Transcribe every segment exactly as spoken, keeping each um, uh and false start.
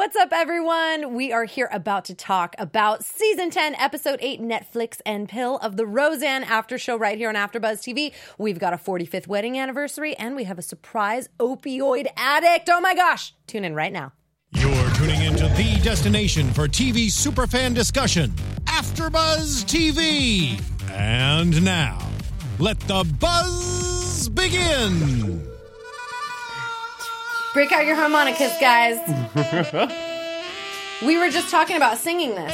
What's up, everyone? We are here about to talk about Season ten, Episode eight, Netflix and Pill of the Roseanne After Show right here on AfterBuzz T V. We've got a forty-fifth wedding anniversary, and we have a surprise opioid addict. Oh my gosh. Tune in right now. You're tuning into the destination for T V superfan discussion, AfterBuzz T V. And now, let the buzz begin. Break out your harmonicas, guys. We were just talking about singing this.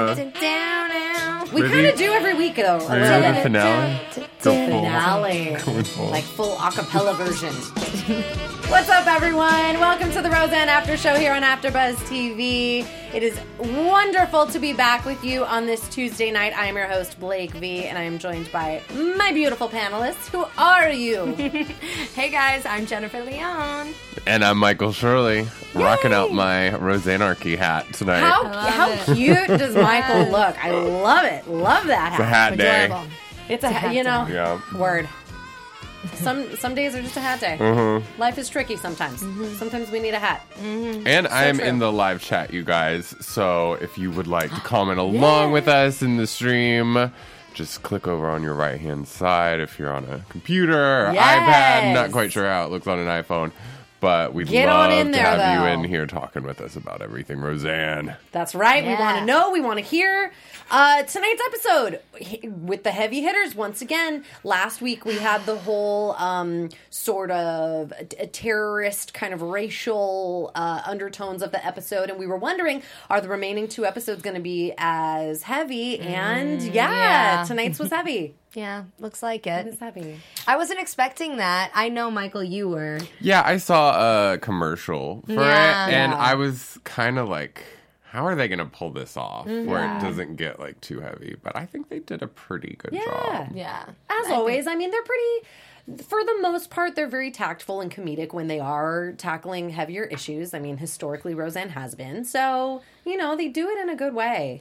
Yeah. We kind of do every week, though. Are you in the finale? The finale. full. Like full acapella version. What's up, everyone? Welcome to the Roseanne After Show here on AfterBuzz T V. It is wonderful to be back with you on this Tuesday night. I am your host, Blake V, and I am joined by my beautiful panelists. Who are you? Hey, guys. I'm Jennifer Leon. And I'm Michael Shirley, rocking out my Roseanarchy hat tonight. How, love how it. cute does Michael look? I love it. Love that hat. It's a hat day. Adorable. It's a, It's a hat you know, day. Yeah. word. Some some days are just a hat day. Mm-hmm. Life is tricky sometimes. Sometimes we need a hat. And I'm true. in the live chat, you guys. So if you would like to comment along with us in the stream, just click over on your right-hand side if you're on a computer or Yes. iPad. Not quite sure how it looks on an iPhone. But we'd Get love on in to there, have though. you in here talking with us about everything Roseanne. That's right. We Yeah. want to know. We want to hear. Uh, tonight's episode he- with the heavy hitters once again. Last week we had the whole um, sort of a, a terrorist kind of racial uh, undertones of the episode, and we were wondering, are the remaining two episodes going to be as heavy? And yeah, yeah. tonight's was heavy. Yeah, looks like It it. was heavy. I wasn't expecting that. I know, Michael, you were. Yeah, I saw a commercial for Yeah. it, and Yeah. I was kind of like, how are they going to pull this off where it doesn't get like too heavy? But I think they did a pretty good Yeah. job. Yeah. As always, I mean, they're pretty, for the most part, they're very tactful and comedic when they are tackling heavier issues. I mean, historically, Roseanne has been. So, you know, they do it in a good way.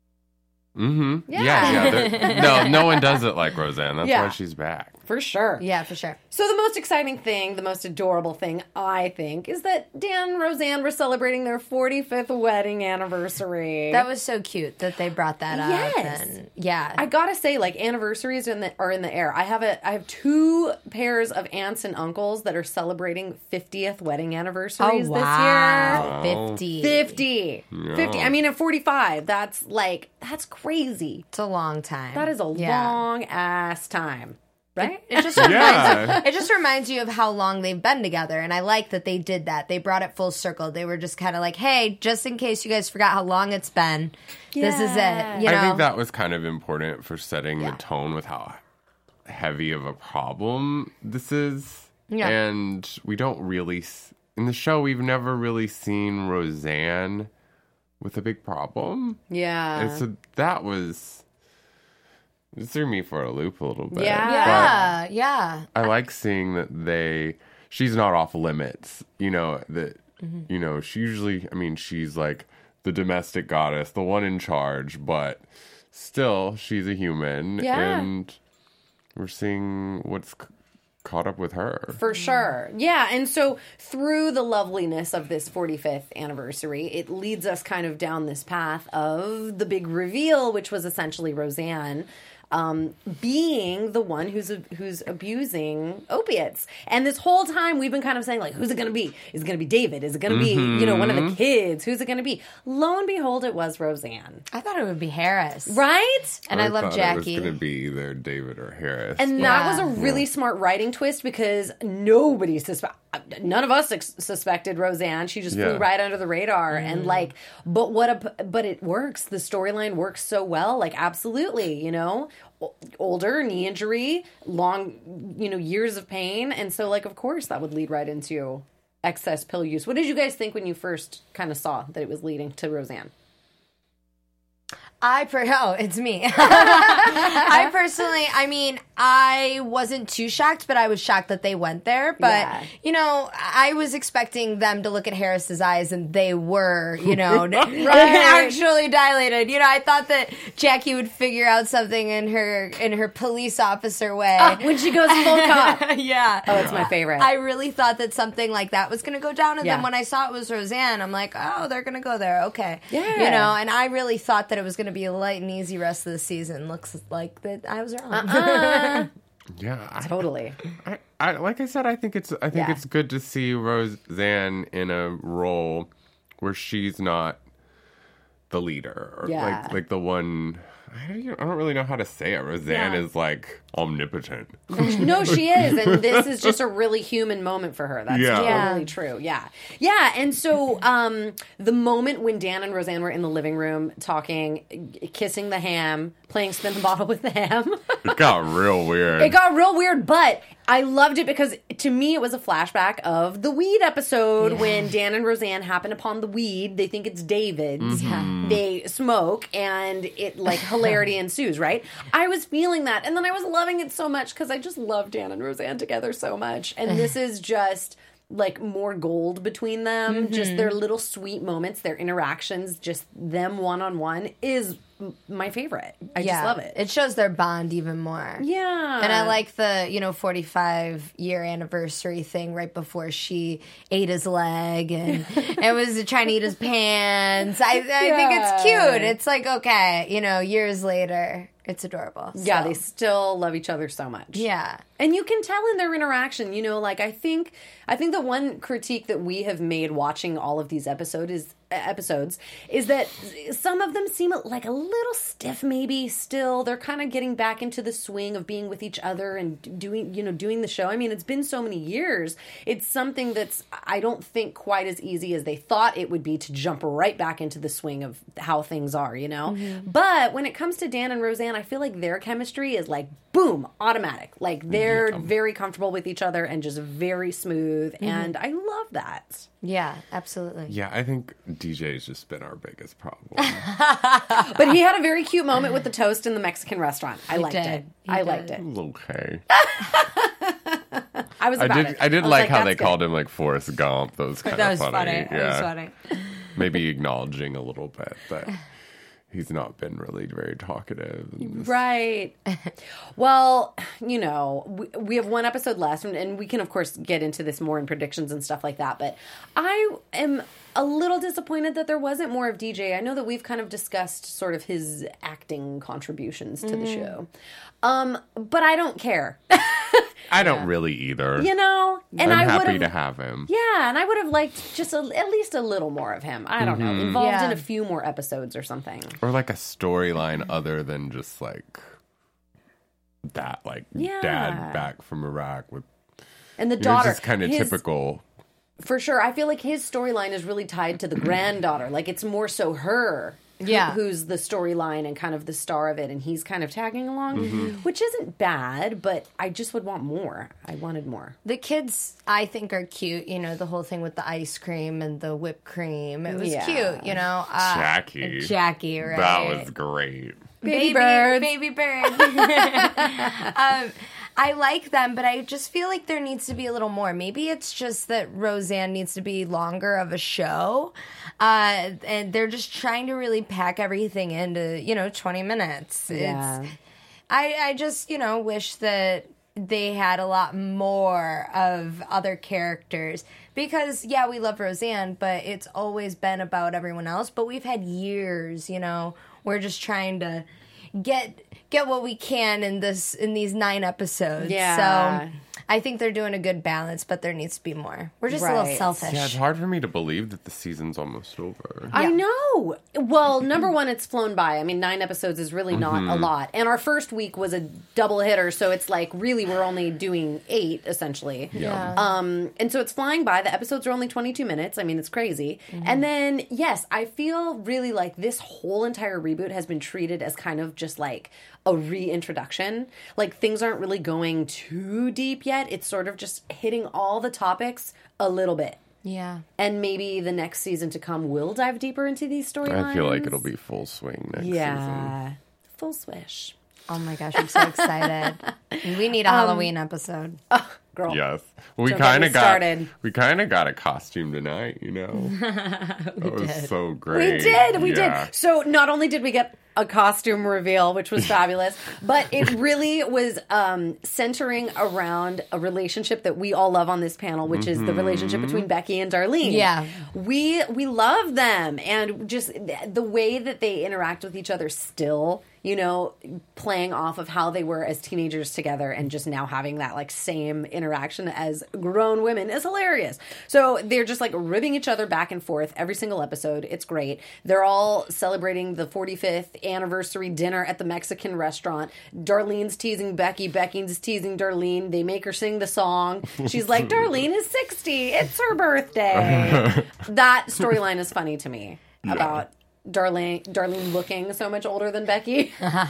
Mm-hmm. Yeah. Yeah, yeah. they're- no, no one does it like Roseanne. That's Yeah. why she's back. For sure. Yeah, for sure. So the most exciting thing, the most adorable thing, I think, is that Dan and Roseanne were celebrating their forty-fifth wedding anniversary. That was so cute that they brought that up. Yes. And yeah. I gotta say, like, anniversaries are in the, are in the air. I have a I have two pairs of aunts and uncles that are celebrating fiftieth wedding anniversaries oh, this year. wow. Wow. fifty. fifty. Yeah. fifty. I mean, at forty-five, that's like, that's crazy. It's a long time. That is a Yeah. long ass time. Right? It just reminds Yeah. it just reminds you of how long they've been together, and I like that they did that. They brought it full circle. They were just kind of like, "Hey, just in case you guys forgot how long it's been, this is Yeah. it." You know, I think that was kind of important for setting Yeah. the tone with how heavy of a problem this is. Yeah. And we don't really, s- in the show, we've never really seen Roseanne with a big problem. Yeah. And so that was, it threw me for a loop a little bit. Yeah. yeah, yeah. But I like seeing that they, she's not off limits. You know, that, Mm-hmm. you know, she usually, I mean, she's like the domestic goddess, the one in charge, but still, she's a human. Yeah. And we're seeing what's c- caught up with her. For sure. Yeah. And so through the loveliness of this forty-fifth anniversary, it leads us kind of down this path of the big reveal, which was essentially Roseanne um, being the one who's who's abusing opiates. And this whole time we've been kind of saying, like, who's it going to be? Is it going to be David? Is it going to be, you know, one of the kids? Who's it going to be? Lo and behold, it was Roseanne. I thought it would be Harris, Right? and I, love thought Jackie. It was going to be either David or Harris. And Yeah. that was a really smart writing twist because nobody suspect, none of us ex- suspected Roseanne. She just flew Yeah. right under the radar, and like, but what a, but it works. The storyline works so well. Like, absolutely, you know, O- older, knee injury, long, you know, years of pain, and so like, of course, that would lead right into excess pill use. What did you guys think when you first kind of saw that it was leading to Roseanne? I per oh, it's me. I personally, I mean, I wasn't too shocked, but I was shocked that they went there. But Yeah. you know, I was expecting them to look at Harris's eyes, and they were, you know, actually dilated. You know, I thought that Jackie would figure out something in her in her police officer way Ah, when she goes full cop. yeah. Oh, it's my favorite. I really thought that something like that was going to go down, and Yeah. then when I saw it was Roseanne, I'm like, oh, they're going to go there. Okay, Yeah. you know, and I really thought that it was going to be a light and easy rest of the season. Looks like that I was wrong. Uh-uh. Yeah, I, Totally. I, I, like I said, I think it's I think Yeah. it's good to see Roseanne in a role where she's not the leader, or Yeah. like like the one. I don't, I don't really know how to say it. Roseanne Yeah. is like omnipotent. No, she is, and this is just a really human moment for her. That's Yeah. totally Yeah. true. Yeah, yeah. And so, um, the moment when Dan and Roseanne were in the living room talking, kissing the ham, playing spin the bottle with the ham, It got real weird. it got real weird. But I loved it because to me it was a flashback of the weed episode Yeah. when Dan and Roseanne happen upon the weed. They think it's David's. Mm-hmm. They smoke, and it like hilarity ensues. Right? I was feeling that, and then I was loving it so much because I just love Dan and Roseanne together so much. And this is just like more gold between them. Mm-hmm. Just their little sweet moments, their interactions, just them one on one is m- my favorite. I yeah, just love it. It shows their bond even more. Yeah, And I like the, you know, forty-five year anniversary thing right before she ate his leg and it was trying to eat his pants. I, I think it's Yeah. cute. It's like, okay, you know, years later, it's adorable. Yeah, So, they still love each other so much. yeah. And you can tell in their interaction, you know, like I think I think the one critique that we have made watching all of these episode is episodes is that some of them seem like a little stiff maybe still. They're kind of getting back into the swing of being with each other and doing, you know, doing the show. I mean, it's been so many years. It's something that's I don't think quite as easy as they thought it would be to jump right back into the swing of how things are, you know? But when it comes to Dan and Roseanne, I feel like their chemistry is like boom, automatic. Like they're very comfortable with each other and just very smooth. And I love that. Yeah, absolutely. Yeah, I think D J's just been our biggest problem. But he had a very cute moment with the toast in the Mexican restaurant. I liked did. it. He I did. liked it. Okay. I was I about did it. I did was like how that's they good. called him like Forrest Gump. That was kind That of was funny. funny. Yeah. That was funny. Maybe acknowledging a little bit that he's not been really very talkative. in this- Right. Well, you know, we, we have one episode left, and, and we can, of course, get into this more in predictions and stuff like that. But I am a little disappointed that there wasn't more of D J. I know that we've kind of discussed sort of his acting contributions to the show. Um, but I don't care. I don't really either. You know? And I'm I would happy have to have him. Yeah, and I would have liked just a, at least a little more of him. I don't know, involved Yeah. in a few more episodes or something. Or like a storyline other than just like that, like Yeah. dad back from Iraq with And the you know, daughter, just kind of his- typical. for sure. I feel like his storyline is really tied to the granddaughter. Like it's more so her, who- Yeah. who's the storyline and kind of the star of it, and he's kind of tagging along, Mm-hmm. which isn't bad. But I just would want more. I wanted more. The kids, I think, are cute. You know, the whole thing with the ice cream and the whipped cream. It was Yeah. cute, you know. Uh, Jackie. Jackie, right? That was great. Baby birds. baby bird. um, I like them, but I just feel like there needs to be a little more. Maybe it's just that Roseanne needs to be longer of a show, uh, and they're just trying to really pack everything into, you know, twenty minutes. Yeah. It's, I, I just, you know, wish that they had a lot more of other characters because, yeah, we love Roseanne, but it's always been about everyone else. But we've had years, you know, we're just trying to get get what we can in this in these nine episodes. Yeah. So I think they're doing a good balance, but there needs to be more. We're just a little Right. selfish. Yeah, it's hard for me to believe that the season's almost over. I know. Well, number one, it's flown by. I mean, nine episodes is really not a lot. And our first week was a double hitter, so it's like really we're only doing eight essentially. Yeah. Um, and so it's flying by. The episodes are only twenty-two minutes. I mean, it's crazy. And then, yes, I feel really like this whole entire reboot has been treated as kind of just like a reintroduction. Like things aren't really going too deep yet. It's sort of just hitting all the topics a little bit. Yeah. And maybe the next season to come will dive deeper into these storylines. I feel like it'll be full swing next yeah. season. Full swish. Oh my gosh, I'm so excited. We need a Um, Halloween episode. Oh, girl. Yes, we Don't get kind me of got started. we kind of got a costume tonight. You know, that was did. so great. We did, we Yeah. did. So not only did we get a costume reveal, which was fabulous, but it really was um, centering around a relationship that we all love on this panel, which is the relationship between Becky and Darlene. Yeah. we we love them, and just th- the way that they interact with each other still. You know, playing off of how they were as teenagers together and just now having that like same interaction as grown women is hilarious. So they're just like ribbing each other back and forth every single episode. It's great. They're all celebrating the forty-fifth anniversary dinner at the Mexican restaurant. Darlene's teasing Becky. Becky's teasing Darlene. They make her sing the song. She's like, Darlene is sixty. It's her birthday. That storyline is funny to me about Darlene, Darlene looking so much older than Becky.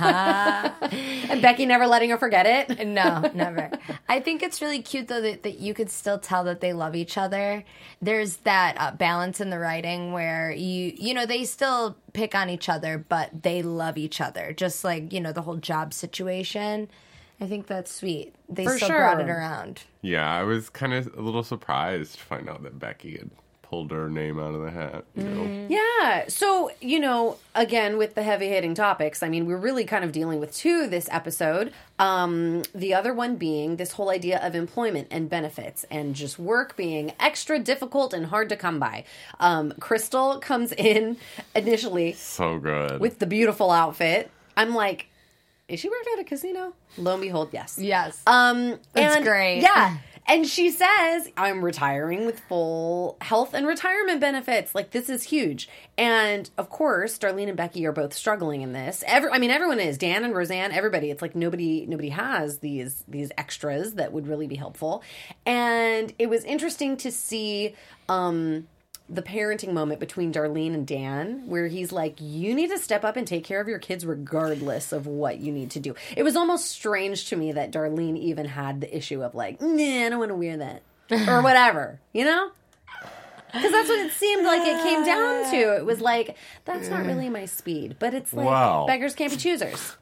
And Becky never letting her forget it. No, never. I think it's really cute, though, that, that you could still tell that they love each other. There's that uh, balance in the writing where, you you know, they still pick on each other, but they love each other. Just like, you know, the whole job situation. I think that's sweet. They For still sure. brought it around. Yeah, I was kind of a little surprised to find out that Becky had pulled her name out of the hat. You know? Yeah. So, you know, again, with the heavy hitting topics, I mean, we're really kind of dealing with two this episode. Um, the other one being this whole idea of employment and benefits and just work being extra difficult and hard to come by. Um, Crystal comes in initially So good. with the beautiful outfit. I'm like, is she working at a casino? Lo and behold, yes. Yes. Um, That's and- great. Yeah. And she says, I'm retiring with full health and retirement benefits. Like, this is huge. And, of course, Darlene and Becky are both struggling in this. Every, I mean, everyone is. Dan and Roseanne, everybody. It's like nobody nobody has these these extras that would really be helpful. And it was interesting to see um, the parenting moment between Darlene and Dan, where he's like, you need to step up and take care of your kids regardless of what you need to do. It was almost strange to me that Darlene even had the issue of like, nah, I don't want to wear that. Or whatever, you know? Because that's what it seemed like it came down to. It was like, that's not really my speed. But it's like, Wow. beggars can't be choosers.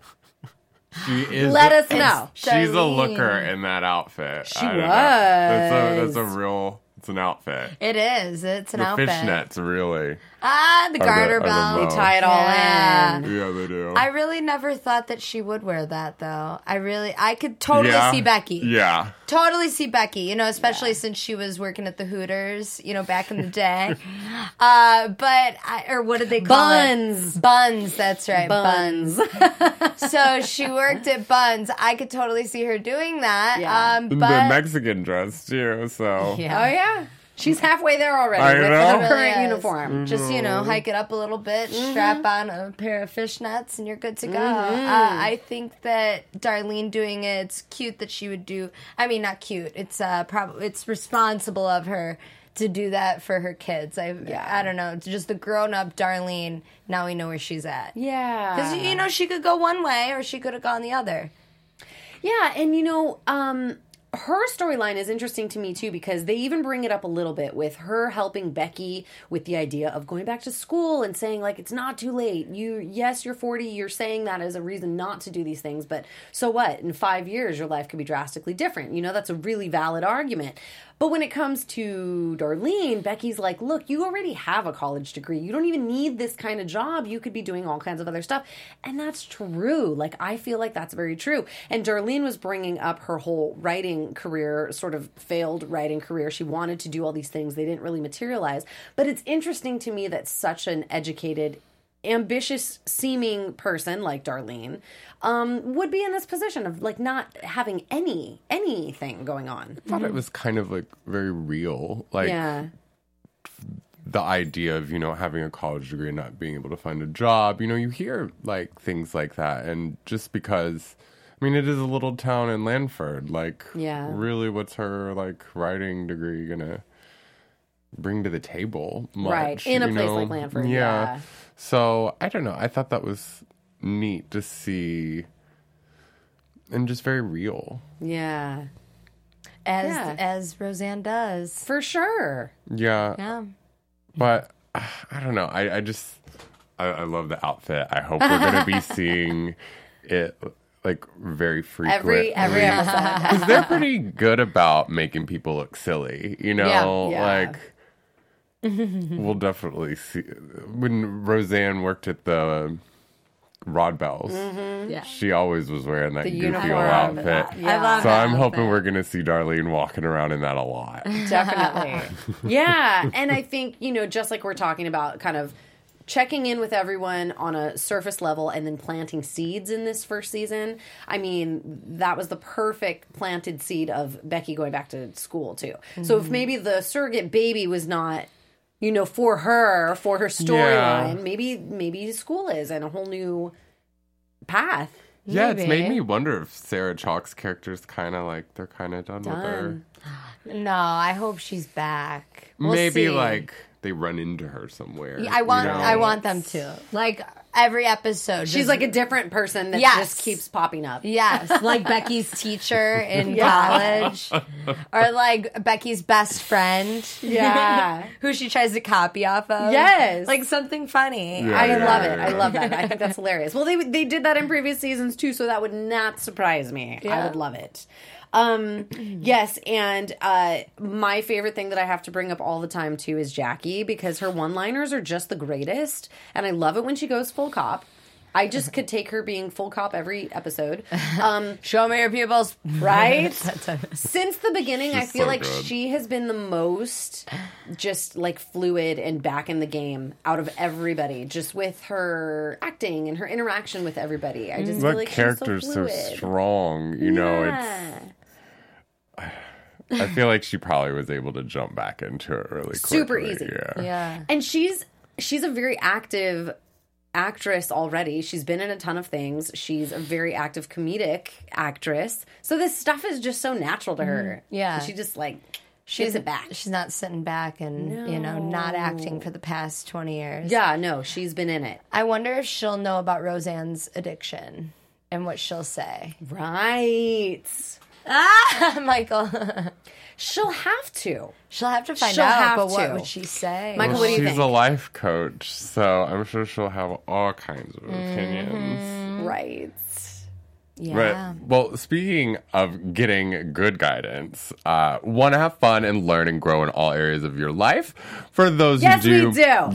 She is. Let us know. She's a Darlene. looker in that outfit. She I don't know. That's a, was. that's a real. It's an outfit. It is. It's an The outfit. fishnets, really. Ah, the Are the- garter are the belt. bow. They tie it all Yeah. in. Yeah, they do. I really never thought that she would wear that, though. I really, I could totally yeah. see Becky. Yeah. Totally see Becky, you know, especially since she was working at the Hooters, you know, back in the day. uh, but, I, or what did they call Buns. it? Buns, that's right. Buns. So she worked at Buns. I could totally see her doing that. Yeah. Um, In but, the Mexican dress, too, so. yeah. Oh, yeah. She's halfway there already I with know. her Really current is. uniform. Just, you know, hike it up a little bit, Mm-hmm. strap on a pair of fishnets, and you're good to go. Uh, I think that Darlene doing it, it's cute that she would do, I mean, not cute, it's uh, probably, it's responsible of her to do that for her kids. I, Yeah. I don't know, it's just the grown-up Darlene, now we know where she's at. Yeah. Because, you know, she could go one way, or she could have gone the other. Yeah, and you know, um, her storyline is interesting to me too because they even bring it up a little bit with her helping Becky with the idea of going back to school and saying like it's not too late. You yes, you're forty, you're saying that as a reason not to do these things, but so what? In five years your life could be drastically different. You know, that's a really valid argument. But when it comes to Darlene, Becky's like, look, you already have a college degree. You don't even need this kind of job. You could be doing all kinds of other stuff. And that's true. Like, I feel like that's very true. And Darlene was bringing up her whole writing career, sort of failed writing career. She wanted to do all these things. They didn't really materialize. But it's interesting to me that such an educated, ambitious seeming person like Darlene um, would be in this position of like not having any anything going on. I thought it was kind of like very real. Like Yeah. the idea of, you know, having a college degree and not being able to find a job. You know, you hear like things like that. And just because, I mean, it is a little town in Lanford. Like, Yeah. really, what's her like writing degree gonna bring to the table? Much, Right. In a you place know? like Lanford, yeah. So I don't know. I thought that was neat to see and just very real. Yeah. as Yeah. as Roseanne does. For sure. Yeah. Yeah. But uh, I don't know. I, I just I, I love the outfit. I hope we're gonna be seeing it like very frequently. Every every episode. Because they're pretty good about making people look silly. You know, Yeah. like we'll definitely see when Roseanne worked at the Rod Bells. Yeah. She always was wearing that The goofy old uniform. outfit. Yeah. I love So that I'm hoping outfit. we're gonna see Darlene walking around in that a lot. Definitely. Yeah. And I think, you know, just like we're talking about kind of checking in with everyone on a surface level and then planting seeds in this first season. I mean, that was the perfect planted seed of Becky going back to school, too. Mm-hmm. So if maybe the surrogate baby was not, you know, for her, for her storyline, Yeah. maybe maybe school is and a whole new path. Yeah, it's made Maybe. me wonder if Sarah Chalk's character's kind of like they're kind of done, with her. Done. No, I hope she's back. We'll Maybe see. like they run into her somewhere. I want you know? I want them to. Like every episode. She's just- like a different person that Yes. just keeps popping up. Yes, like Becky's teacher in Yeah. college, or like Becky's best friend, Yeah. who she tries to copy off of. Yes. like something funny. Yeah, I yeah, love yeah, it. yeah. I love that. I think that's hilarious. Well, they they did that in previous seasons too, so that would not surprise me. I Yeah. would love it. Um, yes, and uh, my favorite thing that I have to bring up all the time too is Jackie, because her one-liners are just the greatest, and I love it when she goes full cop. I just could take her being full cop every episode. Um, Show me your pupils. right? Since the beginning, I She's feel so like good. she has been the most just like fluid and back in the game out of everybody, just with her acting and her interaction with everybody. I just feel That like character's she's so, so, fluid. strong. You know, Yeah. it's. I feel like she probably was able to jump back into it really quickly. Super easy. Yeah. Yeah. And she's she's a very active actress already. She's been in a ton of things. She's a very active comedic actress. So this stuff is just so natural to her. Yeah. And she just like She's gives it back. She's not sitting back and you know not acting for the past twenty years. Yeah, no, she's been in it. I wonder if she'll know about Roseanne's addiction and what she'll say. Right. Ah, Michael. She'll have to. She'll have to find She'll out. have But what to. would she say? Michael, Well, what do you she's think? a life coach, so I'm sure she'll have all kinds of Mm-hmm. opinions. Right. yeah. Right. Well, speaking of getting good guidance, uh, want to have fun and learn and grow in all areas of your life? For those Yes, who do, we do.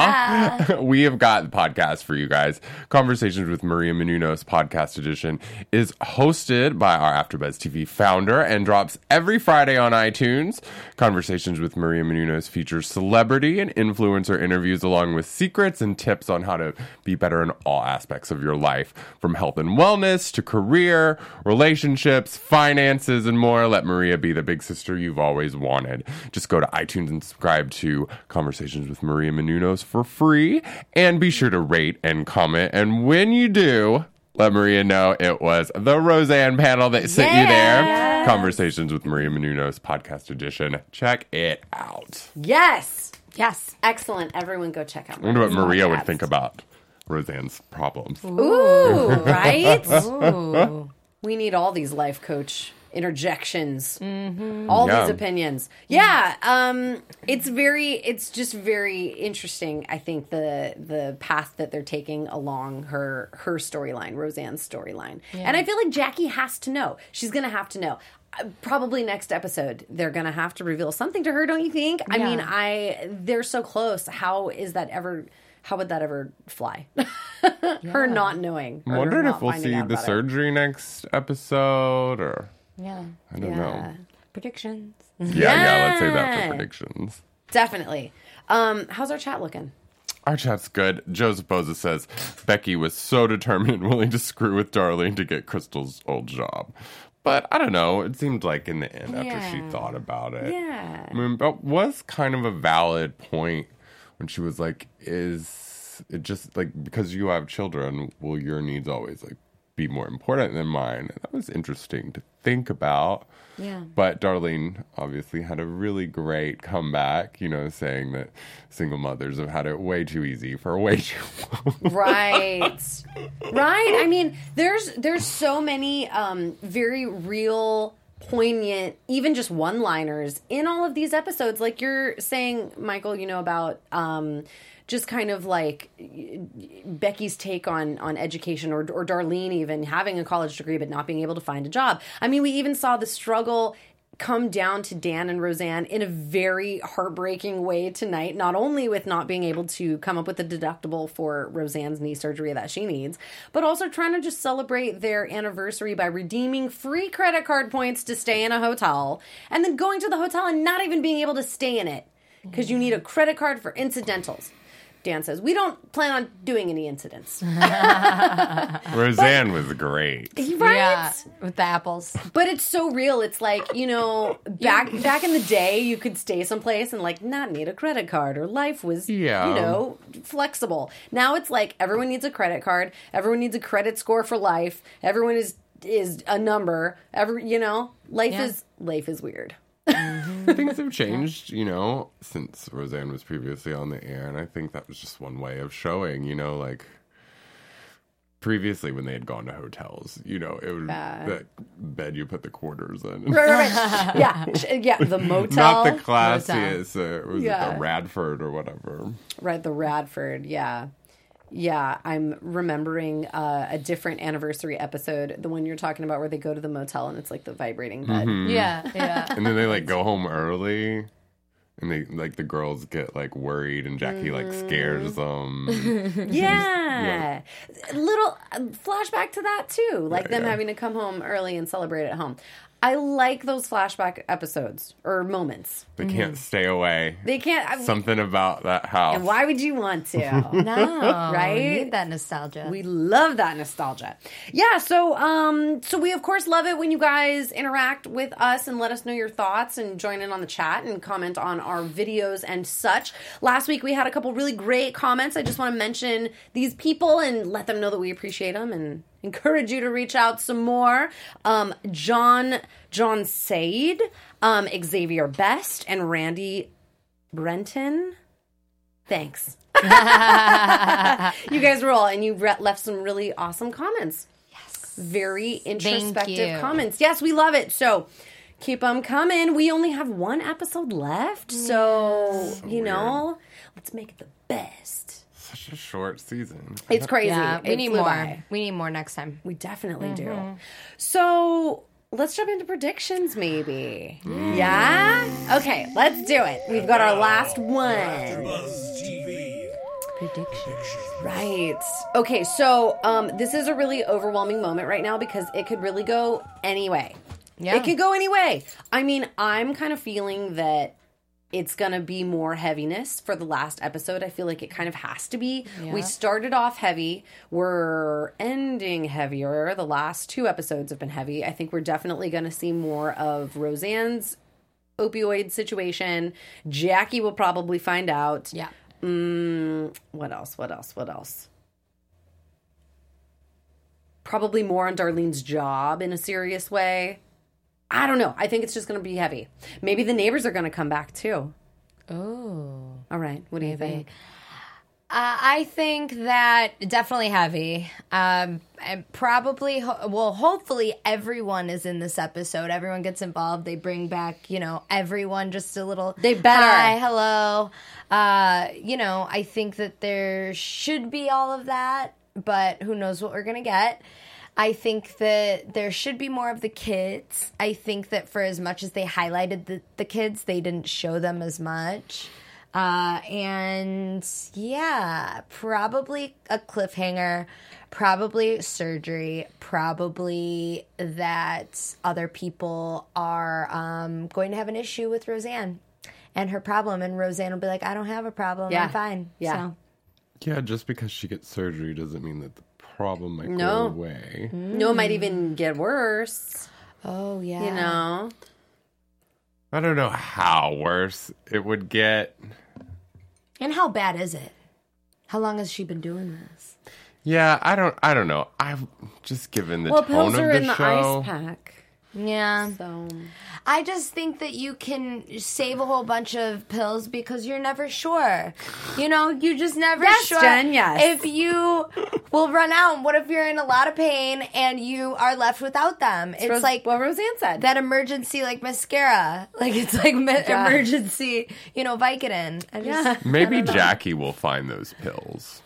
Yeah, we have got the podcast for you guys. Conversations with Maria Menounos Podcast Edition is hosted by our AfterBuzz T V founder and drops every Friday on iTunes. Conversations with Maria Menounos features celebrity and influencer interviews along with secrets and tips on how to be better in all aspects of your life, from health and wellness to career, relationships, finances, and more. Let Maria be the big sister you've always wanted. Just go to iTunes and subscribe to Conversations with Maria Menounos for free, and be sure to rate and comment. And when you do, let Maria know it was the Roseanne panel that sent you there. Conversations with Maria Menounos Podcast Edition. Check it out. Yes. Yes. Excellent. Everyone go check out. I wonder what Maria's Maria would podcast. think about Roseanne's problems. Ooh, right? Ooh. We need all these life coach interjections. All Yeah. these opinions. Yeah, um it's very it's just very interesting, I think, the the path that they're taking along her her storyline, Roseanne's storyline. And I feel like Jackie has to know. She's going to have to know. Uh, Probably next episode they're going to have to reveal something to her, don't you think? I Yeah. mean, I they're so close. How is that ever how would that ever fly? Her not knowing. I'm or wondering not if we'll finding see out the about it. surgery next episode, or Yeah. I don't Yeah. know. Predictions. Yeah, yeah, let's say that Yeah. for predictions. Definitely. Um, how's our chat looking? Our chat's good. Joseph Boza says Becky was so determined and willing to screw with Darlene to get Crystal's old job. But I don't know. It seemed like in the end, after she Yeah. thought about it. Yeah. I mean, but was kind of a valid point when she was like, is it just like because you have children, will your needs always like be more important than mine? And that was interesting to think about. Yeah. But Darlene obviously had a really great comeback, you know, saying that single mothers have had it way too easy for way too long. Right. Right. I mean, there's there's so many um, very real poignant, even just one-liners in all of these episodes. Like you're saying, Michael, you know, about um, just kind of like Becky's take on on education, or, or Darlene even having a college degree but not being able to find a job. I mean, we even saw the struggle come down to Dan and Roseanne in a very heartbreaking way tonight, not only with not being able to come up with a deductible for Roseanne's knee surgery that she needs, but also trying to just celebrate their anniversary by redeeming free credit card points to stay in a hotel, and then going to the hotel and not even being able to stay in it because you need a credit card for incidentals. Dan says, we don't plan on doing any incidents. Roseanne was great. Right? Yeah, with the apples. But it's so real. It's like, you know, back back in the day, you could stay someplace and, like, not need a credit card, or life was, Yeah. you know, flexible. Now it's like everyone needs a credit card. Everyone needs a credit score for life. Everyone is is a number. Every, you know, life Yeah. is life is weird. Things have changed, you know, since Roseanne was previously on the air, and I think that was just one way of showing, you know, like previously when they had gone to hotels, you know, it was Yeah. that bed you put the quarters in. Right, right, right. Yeah, yeah. The motel. Not the classiest, uh, was Yeah. it the Radford or whatever? Right, the Radford, yeah. Yeah, I'm remembering uh, a different anniversary episode, the one you're talking about where they go to the motel and it's like the vibrating bed. Mm-hmm. Yeah, yeah. And then they like go home early, and they like the girls get like worried, and Jackie like scares them. Yeah. Little uh, flashback to that too, like Yeah, them yeah. having to come home early and celebrate at home. I like those flashback episodes or moments. They can't stay away. They can't. I, Something about that house. and why would you want to? No, Right? We need that nostalgia. We love that nostalgia. Yeah, so um so we of course love it when you guys interact with us and let us know your thoughts and join in on the chat and comment on our videos and such. Last week we had a couple really great comments. I just want to mention these people and let them know that we appreciate them and encourage you to reach out some more. Um John John Said, um Xavier Best, and Randy Brenton. Thanks. You guys rule, and you re- left some really awesome comments. Yes. Very introspective you. comments. Yes, we love it. So keep them coming. We only have one episode left, so, you know, let's make it the best. Such a short season. It's crazy. yeah, we It need flew more. by. We need more next time. We definitely do. So let's jump into predictions, maybe. Yeah? Okay, let's do it. We've got our last one. Right. Okay, so um, this is a really overwhelming moment right now because it could really go any way. Yeah. It could go any way. I mean, I'm kind of feeling that it's going to be more heaviness for the last episode. I feel like it kind of has to be. Yeah. We started off heavy. We're ending heavier. The last two episodes have been heavy. I think we're definitely going to see more of Roseanne's opioid situation. Jackie will probably find out. Yeah. Mm, what else? What else? What else? Probably more on Darlene's job in a serious way. I don't know. I think it's just going to be heavy. Maybe the neighbors are going to come back too. Oh. All right. What do you think? Uh, I think that definitely heavy. Um, and probably, ho- well, hopefully everyone is in this episode. Everyone gets involved. They bring back, you know, everyone just a little. They better. Hi, hello. Uh, you know, I think that there should be all of that, but who knows what we're going to get. I think that there should be more of the kids. I think that for as much as they highlighted the, the kids, they didn't show them as much. Uh, and yeah, probably a cliffhanger, probably surgery, probably that other people are um, going to have an issue with Roseanne and her problem. And Roseanne will be like, I don't have a problem. Yeah. I'm fine. Yeah. So. Yeah, just because she gets surgery doesn't mean that the problem might No. go away. No, it might even get worse. Oh, yeah. You know? I don't know how worse it would get. And how bad is it? How long has she been doing this? Yeah, I don't I don't know. I've just given the Well, tone pills of are the in the show. ice pack. Yeah. So I just think that you can save a whole bunch of pills because you're never sure. You know, you just never Yes, sure Jen, yes. if you will run out. What if you're in a lot of pain and you are left without them? It's Rose- like what Roseanne said. that emergency like mascara. Like it's like me- Yeah. emergency, you know, Vicodin. I just, Yeah. Maybe Jackie will find those pills.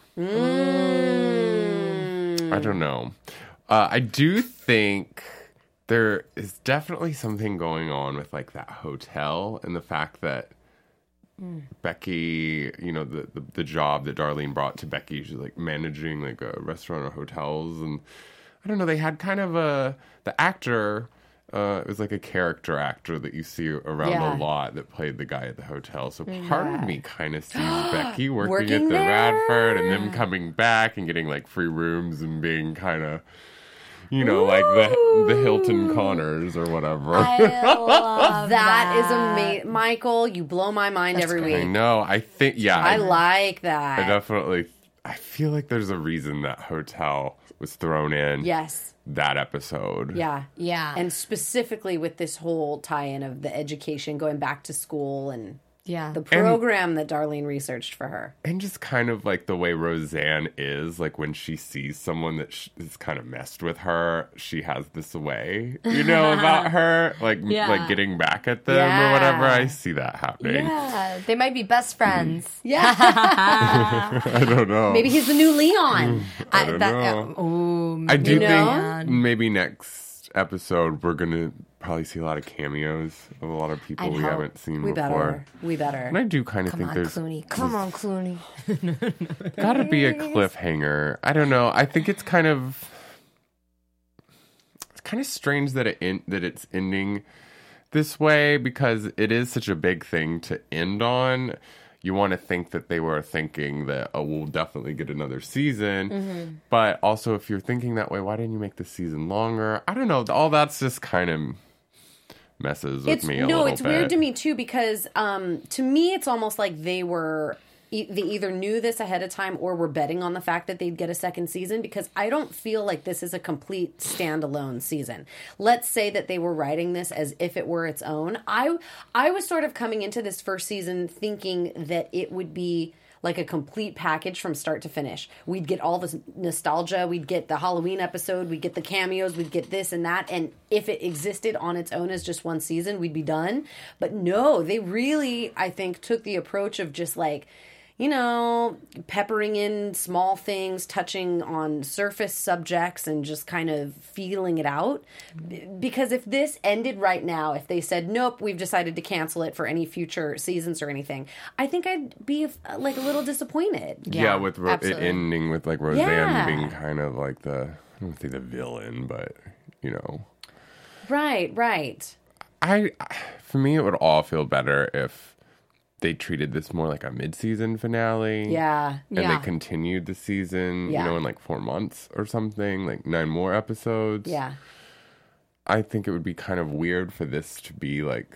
Mm. I don't know. Uh, I do think there is definitely something going on with like that hotel and the fact that Becky, you know, the, the the job that Darlene brought to Becky, she's like managing like a restaurant or hotels, and I don't know. They had kind of a the actor. Uh, it was like a character actor that you see around Yeah. a lot that played the guy at the hotel. So part of me kind of sees Becky working, Working at the there? Radford and them coming back and getting like free rooms and being kind of, you know, like the the Hilton Connors or whatever. I love that is that. amazing. Michael, you blow my mind every I week. know. I think, yeah. I like that. I definitely, I feel like there's a reason that hotel was thrown in Yes. that episode. Yeah. Yeah. And specifically with this whole tie-in of the education, going back to school and Yeah. the program that Darlene researched for her. And just kind of like the way Roseanne is, like when she sees someone that sh- is kind of messed with her, she has this way, you know, about her, like Yeah. like getting back at them Yeah. or whatever. I see that happening. Yeah, they might be best friends. Yeah. I don't know. Maybe he's the new Leon. I don't know. uh, ooh, I do You know? think maybe next episode we're gonna probably see a lot of cameos of a lot of people I'd we hope. haven't seen We before. better. We better. And I do kind of come think on, there's Clooney. Come on, Clooney. gotta be a cliffhanger. I don't know. I think it's kind of it's kind of strange that it in, that it's ending this way because it is such a big thing to end on. You want to think that they were thinking that, oh, we'll definitely get another season. Mm-hmm. But also, if you're thinking that way, why didn't you make the season longer? I don't know. All that's just kind of messes with It's me a no, little it's bit. weird to me too because um, to me it's almost like they were e- they either knew this ahead of time or were betting on the fact that they'd get a second season because I don't feel like this is a complete standalone season. Let's say that they were writing this as if it were its own. I I was sort of coming into this first season thinking that it would be like a complete package from start to finish. We'd get all this nostalgia, we'd get the Halloween episode, we'd get the cameos, we'd get this and that, and if it existed on its own as just one season, we'd be done. But no, they really, I think, took the approach of just like, you know, peppering in small things, touching on surface subjects and just kind of feeling it out. Because if this ended right now, if they said, nope, we've decided to cancel it for any future seasons or anything, I think I'd be like a little disappointed. Yeah, Yeah, with Ro- it absolutely. ending with like Roseanne Yeah. being kind of like the, I don't want to say the villain, but you know. Right, right. I, for me, it would all feel better if they treated this more like a mid-season finale. Yeah. And Yeah. they continued the season, Yeah. you know, in like four months or something, like nine more episodes. Yeah. I think it would be kind of weird for this to be like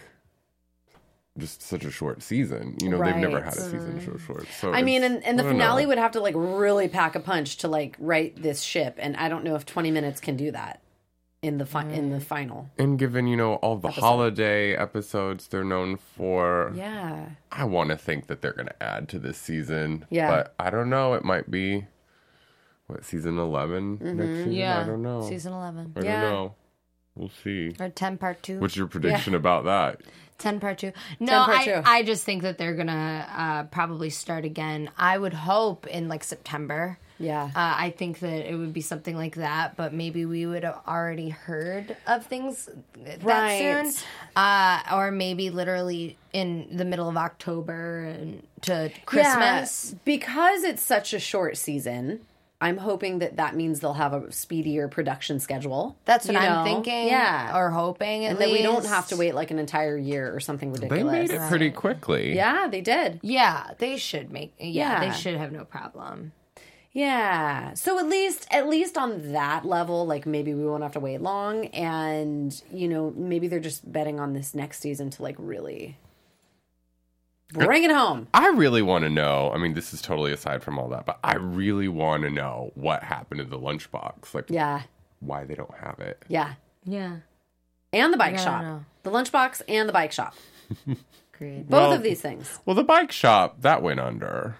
just such a short season. You know, they've never Right. had a season so short. So I mean, it's- and, and the I don't finale know. would have to like really pack a punch to like right this ship, and I don't know if twenty minutes can do that in the fi- in the final. And given, you know, all the holiday episodes they're known for, Yeah, I want to think that they're going to add to this season. Yeah. But I don't know. It might be, what, season eleven next season? Yeah. I don't know. Season eleven. I Yeah. don't know. We'll see. Or ten part two. What's your prediction about that? ten part two. No, part I, two. I just think that they're gonna uh, probably start again. I would hope in like September. yeah. Uh, I think that it would be something like that, but maybe we would have already heard of things that Right. soon, uh, or maybe literally in the middle of October and to Christmas. Yeah, because it's such a short season. I'm hoping that that means they'll have a speedier production schedule. That's what you I'm know? thinking. Yeah, or hoping, at and that we don't have least. to wait like an entire year or something They ridiculous. made it pretty quickly. Yeah, they did. Yeah, they should make. Yeah, Yeah. they should have no problem. Yeah. So at least at least on that level, like maybe we won't have to wait long, and you know maybe they're just betting on this next season to like really bring it home. I really want to know. I mean, this is totally aside from all that, but I really want to know what happened to the lunchbox. Like, Yeah. why they don't have it. Yeah. Yeah. And the bike I shop. know. The lunchbox and the bike shop. Agreed. Both Well- of these things. Well, the bike shop, that went under.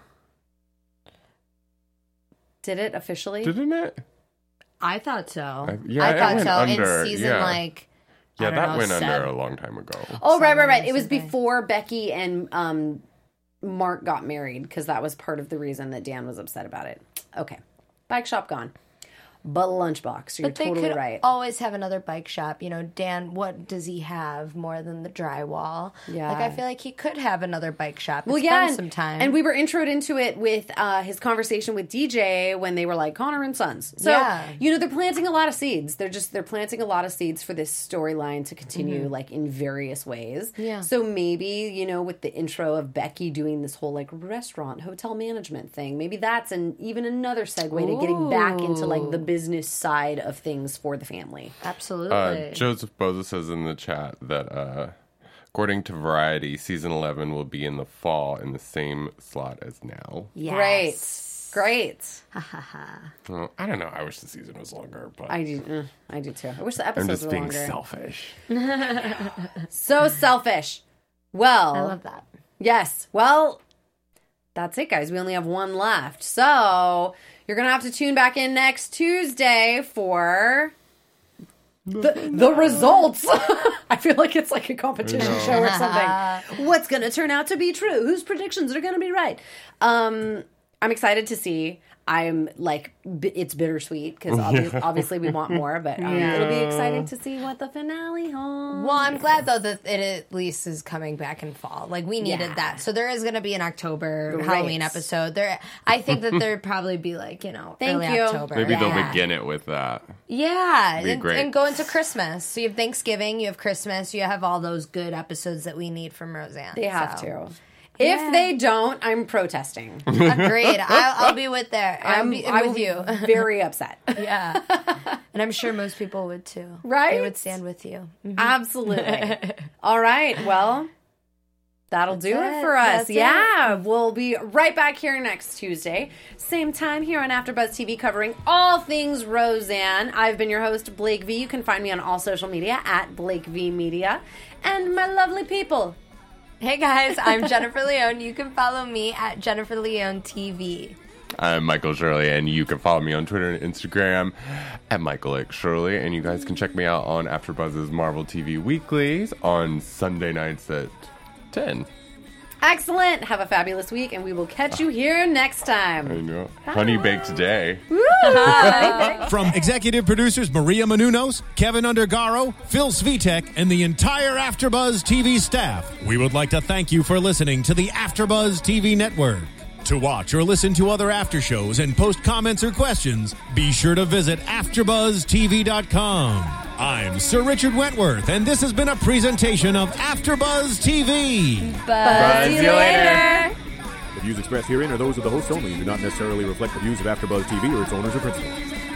Did it officially? Didn't it? I thought so. I- yeah, I it thought went so. under, In season yeah. like I Yeah, don't that know, went seven- under a long time ago. Oh, right, right, right. Seven It was something. before Becky and um, Mark got married because that was part of the reason that Dan was upset about it. Okay. Bike shop gone. But lunchbox, you're But they totally could right. always have another bike shop. You know, Dan, what does he have more than the drywall? Yeah. Like, I feel like he could have another bike shop. Well, It's yeah, been and, some time. and we were introed into it with uh, his conversation with D J when they were like Connor and Sons. So Yeah. you know they're planting a lot of seeds. They're just they're planting a lot of seeds for this storyline to continue like in various ways. Yeah. So maybe you know with the intro of Becky doing this whole like restaurant hotel management thing, maybe that's an even another segue to getting back into like the business side of things for the family. Absolutely. Uh, Joseph Boza says in the chat that uh, according to Variety, season eleven will be in the fall in the same slot as now. Yes. Great, great. Well, I don't know. I wish the season was longer, but I do, uh, I do too. I wish the I'm episodes just were being longer. selfish. So selfish. Well, I love that. yes. Well, that's it, guys. We only have one left. So you're going to have to tune back in next Tuesday for the, the results. I feel like it's like a competition show or something. What's going to turn out to be true? Whose predictions are going to be right? Um, I'm excited to see. I'm like, b- it's bittersweet because obviously, obviously we want more, but um, Yeah. it'll be exciting to see what the finale holds. Well, I'm glad though that it at least is coming back in fall. Like we needed Yeah. that. So there is going to be an October Great. Halloween episode. There, I think that there'd probably be like you know Thank early you. October. Maybe they'll Yeah. begin it with that. Yeah, Be and, great. and go into Christmas. So you have Thanksgiving, you have Christmas, you have all those good episodes that we need from Roseanne. They have So. to. If Yeah. they don't, I'm protesting. Agreed. I'll, I'll be with there. I'll I'm be I with will you. be very upset. Yeah, and I'm sure most people would too. Right? They would stand with you. Absolutely. All right. Well, that'll do it it. for us. That's it. Yeah. We'll be right back here next Tuesday. Same time here on AfterBuzz T V covering all things Roseanne. I've been your host, Blake V. You can find me on all social media at Blake V Media. And my lovely people. Hey guys, I'm Jennifer Leone. You can follow me at Jennifer Leone T V. I'm Michael Shirley, and you can follow me on Twitter and Instagram at Michael X Shirley. And you guys can check me out on AfterBuzz's Marvel T V Weeklies on Sunday nights at ten. Excellent. Have a fabulous week, and we will catch you here next time. There you go. Honey baked today. From executive producers Maria Menounos, Kevin Undergaro, Phil Svitek, and the entire AfterBuzz T V staff, we would like to thank you for listening to the AfterBuzz T V network. To watch or listen to other after shows and post comments or questions, be sure to visit after buzz T V dot com. I'm Sir Richard Wentworth, and this has been a presentation of AfterBuzz T V. Bye. See you later. The views expressed herein are those of the hosts only and do not necessarily reflect the views of AfterBuzz T V or its owners or principals.